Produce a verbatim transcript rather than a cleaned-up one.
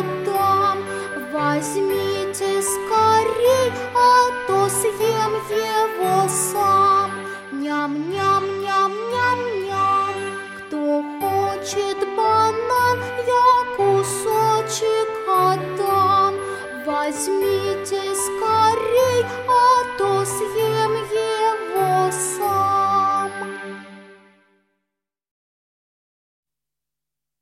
отдам. Возьмите скорей, а то съем его сам. Ням-ням-ням-ням-ням. Кто хочет банан, я кусочек отдам. Возьми